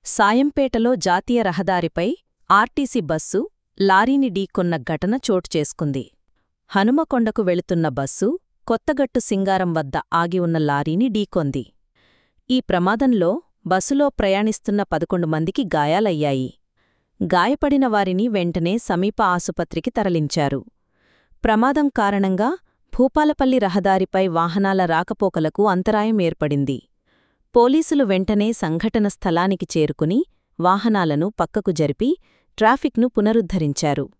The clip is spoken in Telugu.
సాయంపేటలో జాతీయ రహదారిపై ఆర్టీసీ బస్సు లారీని ఢీకొన్న ఘటన చోటుచేసుకుంది. హనుమకొండకు వెళుతున్న బస్సు కొత్తగట్టు సింగారం వద్ద ఆగి ఉన్న లారీని ఢీకొంది. ఈ ప్రమాదంలో బస్సులో ప్రయాణిస్తున్న 11 మందికి గాయాలయ్యాయి. గాయపడిన వారిని వెంటనే సమీప ఆసుపత్రికి తరలించారు. ప్రమాదం కారణంగా భూపాలపల్లి రహదారిపై వాహనాల రాకపోకలకు అంతరాయం ఏర్పడింది. పోలీసులు వెంటనే సంఘటన స్థలానికి చేరుకుని వాహనాలను పక్కకు జరిపి ట్రాఫిక్ను పునరుద్ధరించారు.